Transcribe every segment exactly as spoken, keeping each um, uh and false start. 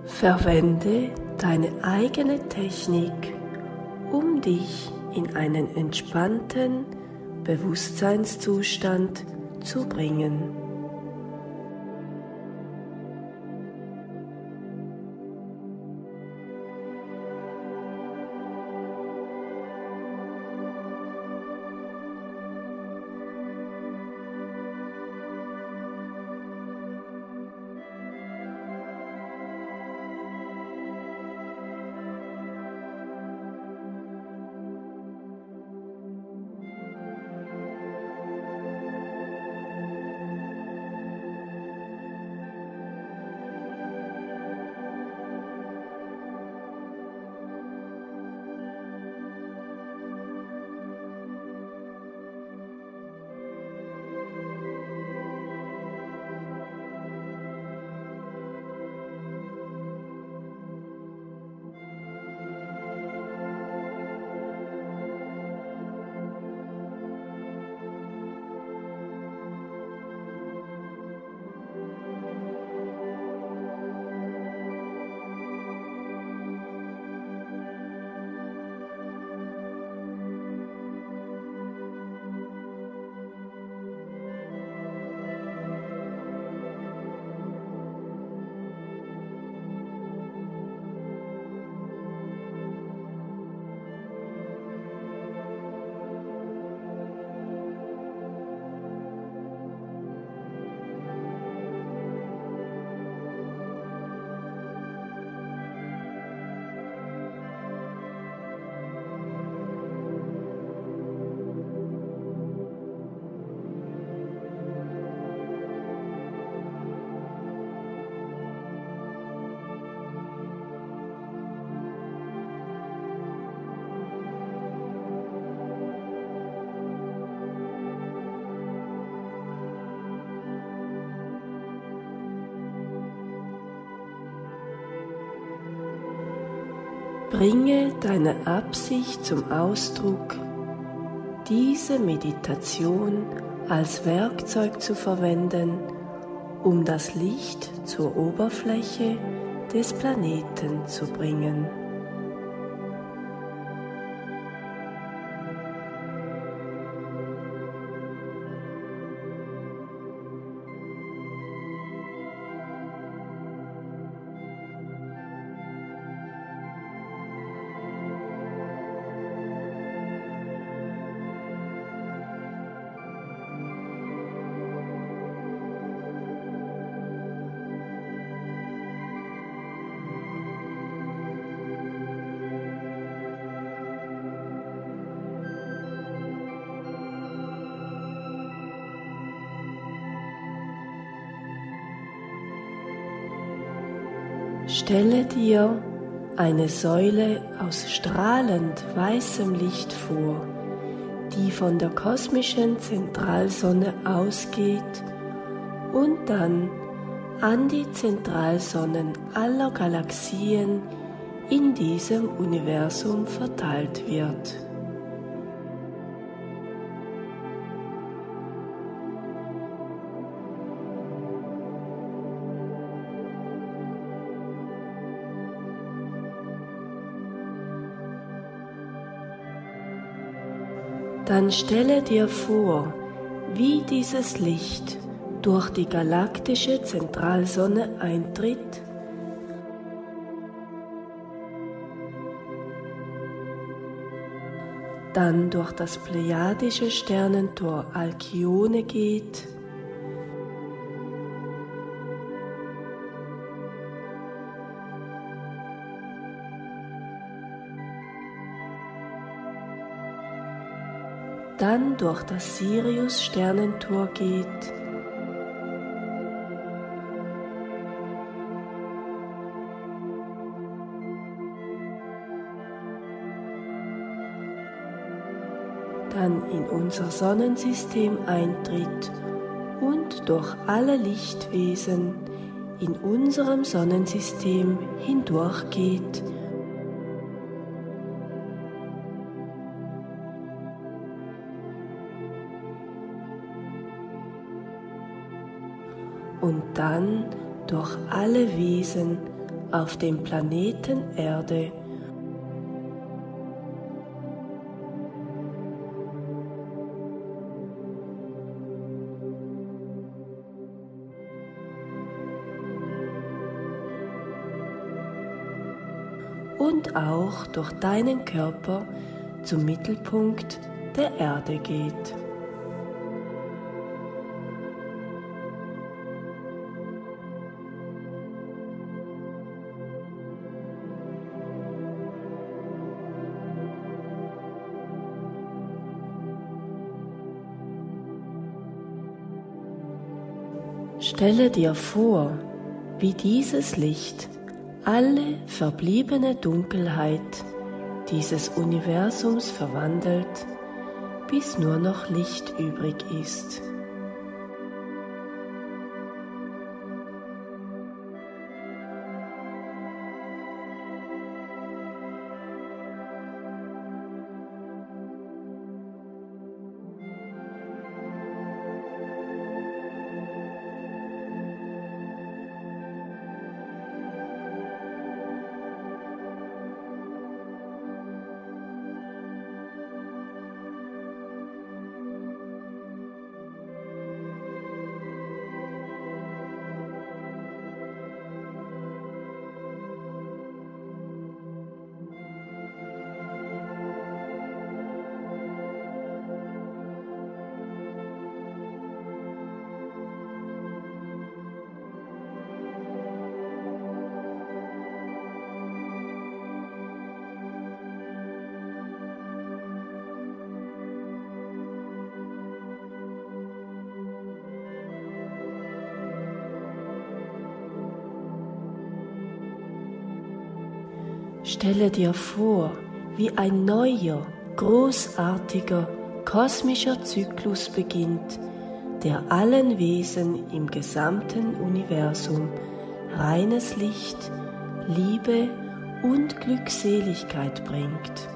Verwende deine eigene Technik, um dich in einen entspannten Bewusstseinszustand zu bringen. Bringe deine Absicht zum Ausdruck, diese Meditation als Werkzeug zu verwenden, um das Licht zur Oberfläche des Planeten zu bringen. Stelle dir eine Säule aus strahlend weißem Licht vor, die von der kosmischen Zentralsonne ausgeht und dann an die Zentralsonnen aller Galaxien in diesem Universum verteilt wird. Dann stelle dir vor, wie dieses Licht durch die galaktische Zentralsonne eintritt, dann durch das plejadische Sternentor Alkyone geht, dann durch das Sirius-Sternentor geht, dann in unser Sonnensystem eintritt und durch alle Lichtwesen in unserem Sonnensystem hindurchgeht und dann durch alle Wesen auf dem Planeten Erde und auch durch deinen Körper zum Mittelpunkt der Erde geht. Stelle dir vor, wie dieses Licht alle verbliebene Dunkelheit dieses Universums verwandelt, bis nur noch Licht übrig ist. Stelle dir vor, wie ein neuer, großartiger, kosmischer Zyklus beginnt, der allen Wesen im gesamten Universum reines Licht, Liebe und Glückseligkeit bringt.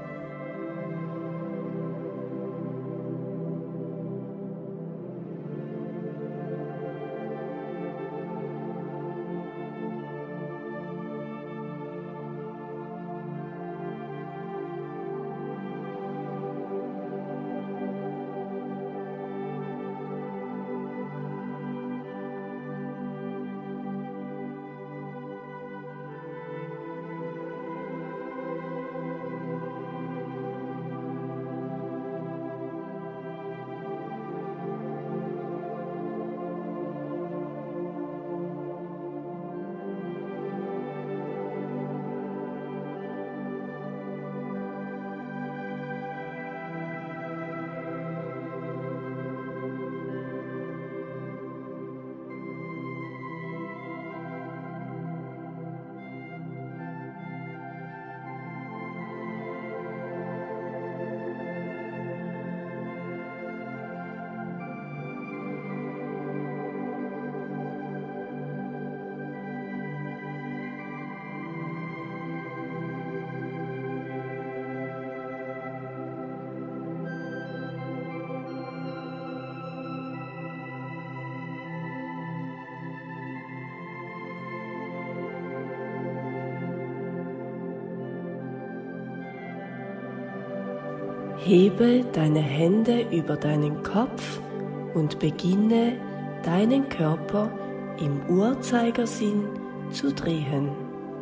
Hebe deine Hände über deinen Kopf und beginne, deinen Körper im Uhrzeigersinn zu drehen.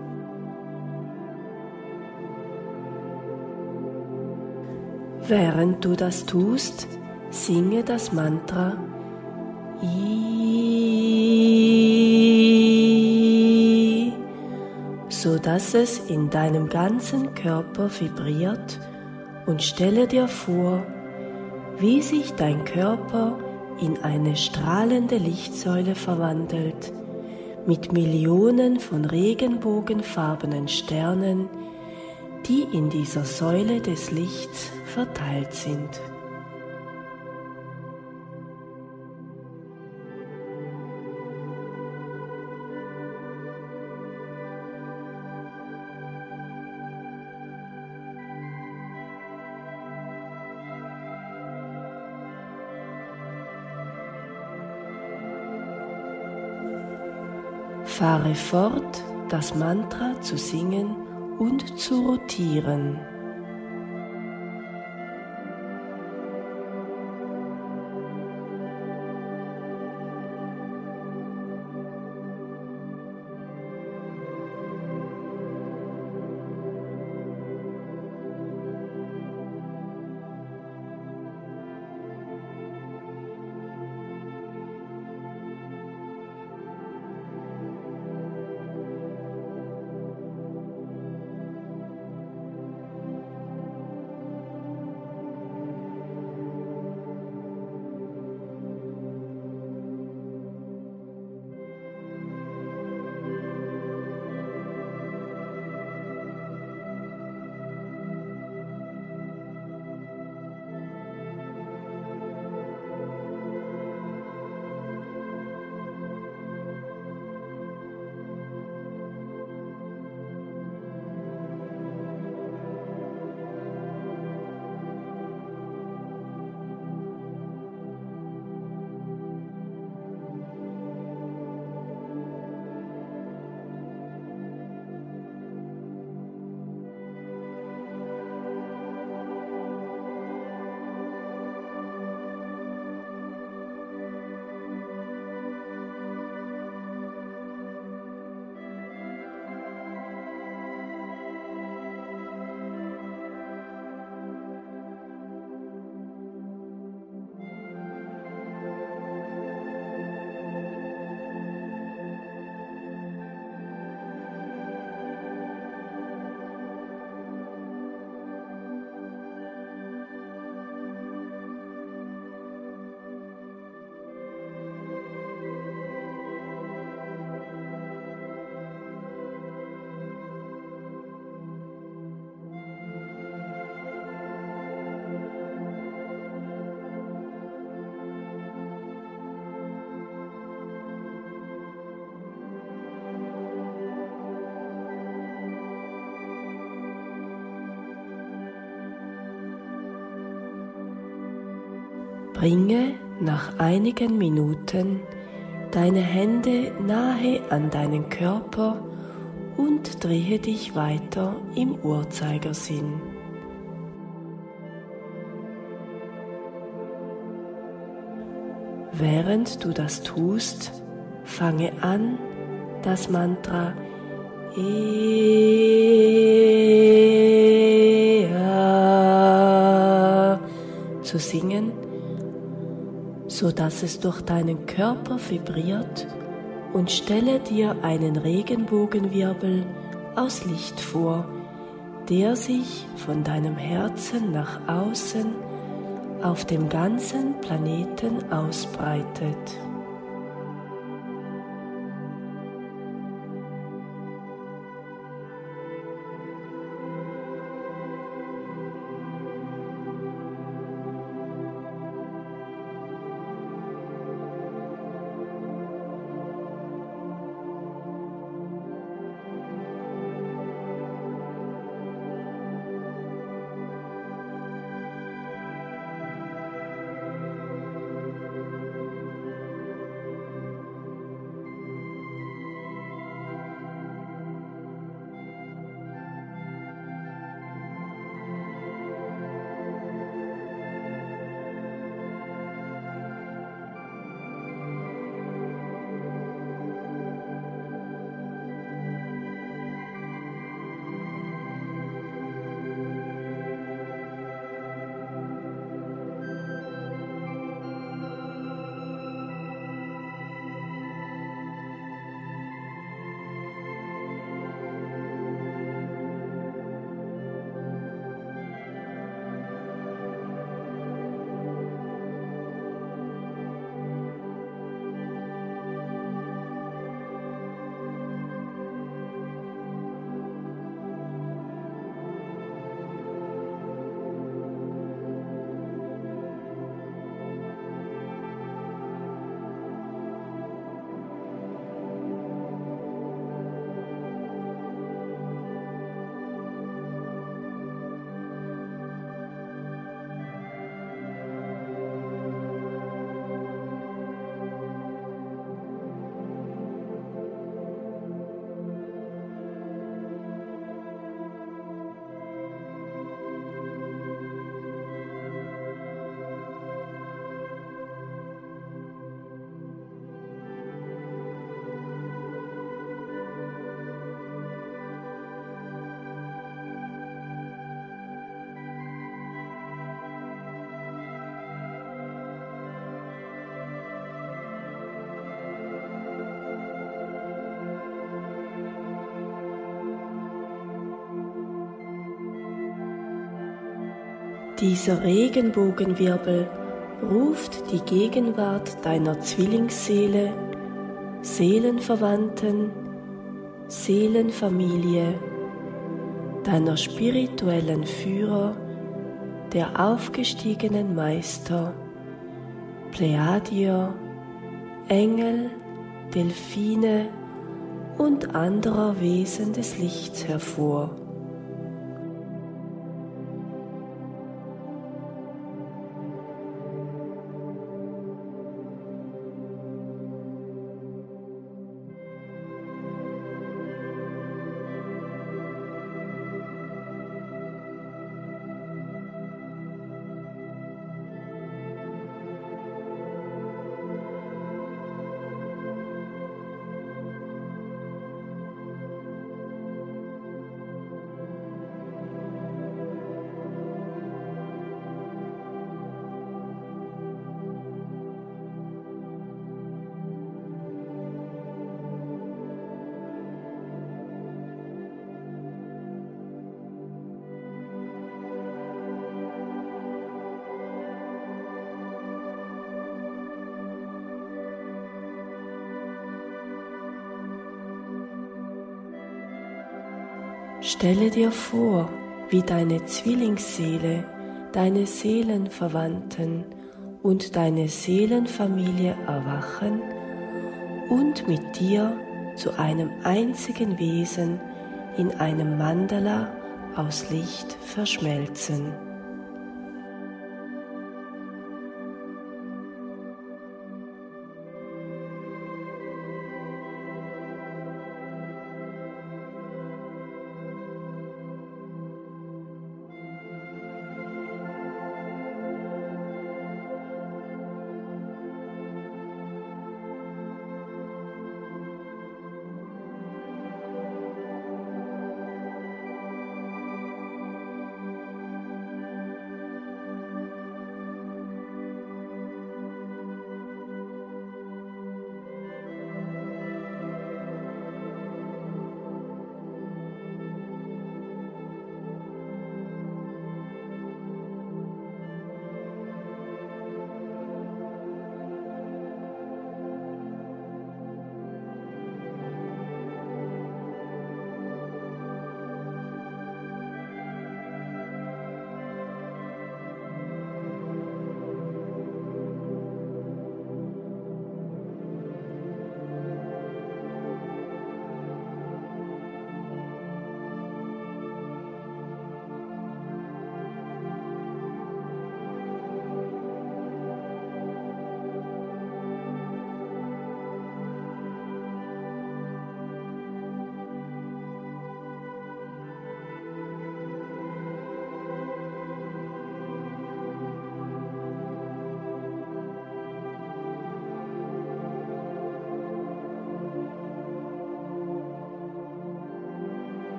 Während du das tust, singe das Mantra I, so dass es in deinem ganzen Körper vibriert, und stelle dir vor, wie sich dein Körper in eine strahlende Lichtsäule verwandelt, mit Millionen von regenbogenfarbenen Sternen, die in dieser Säule des Lichts verteilt sind. Fahre fort das Mantra zu singen und zu rotieren. Bringe nach einigen Minuten deine Hände nahe an deinen Körper und drehe dich weiter im Uhrzeigersinn. Während du das tust, fange an, das Mantra Ea zu singen, so dass es durch deinen Körper vibriert, und stelle dir einen Regenbogenwirbel aus Licht vor, der sich von deinem Herzen nach außen auf dem ganzen Planeten ausbreitet. Dieser Regenbogenwirbel ruft die Gegenwart deiner Zwillingsseele, Seelenverwandten, Seelenfamilie, deiner spirituellen Führer, der aufgestiegenen Meister, Pleiadier, Engel, Delphine und anderer Wesen des Lichts hervor. Stelle dir vor, wie deine Zwillingsseele, deine Seelenverwandten und deine Seelenfamilie erwachen und mit dir zu einem einzigen Wesen in einem Mandala aus Licht verschmelzen.